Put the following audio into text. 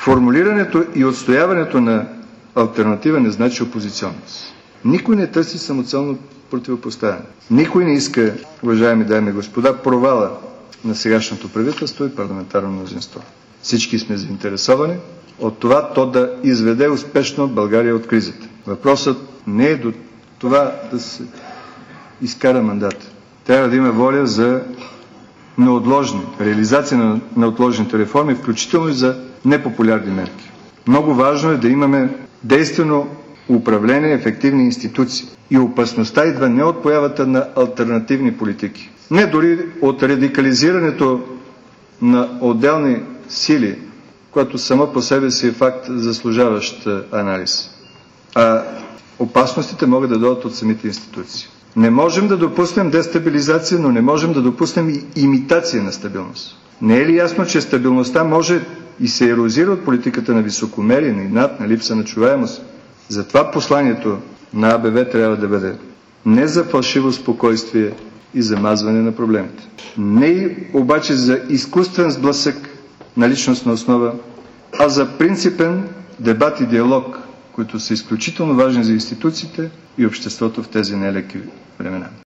Формулирането и отстояването на алтернатива не значи опозиционност. Никой не търси самоцелно противопоставяне. Никой не иска, уважаеми дами и господа, провала на сегашното правителство и парламентарно мнозинство. Всички сме заинтересовани от това то да изведе успешно България от кризата. Въпросът не е до това да се изкара мандата. Трябва да има воля за реализация на неотложните реформи, включително и за непопулярни мерки. Много важно е да имаме действено управление, ефективни институции. И опасността идва не от появата на алтернативни политики. Не дори от радикализирането на отделни сили, което само по себе си е факт, заслужаващ анализ. А опасностите могат да дойдат от самите институции. Не можем да допуснем дестабилизация, но не можем да допуснем и имитация на стабилност. Не е ли ясно, че стабилността може и се ерозира от политиката на високомерие, на инат, на липса на чуваемост? Затова посланието на АБВ трябва да бъде не за фалшиво спокойствие и замазване на проблемите. Не и обаче за изкуствен сблъсък на личностна основа, а за принципен дебат и диалог, които са изключително важни за институциите и обществото в тези нелеки времена.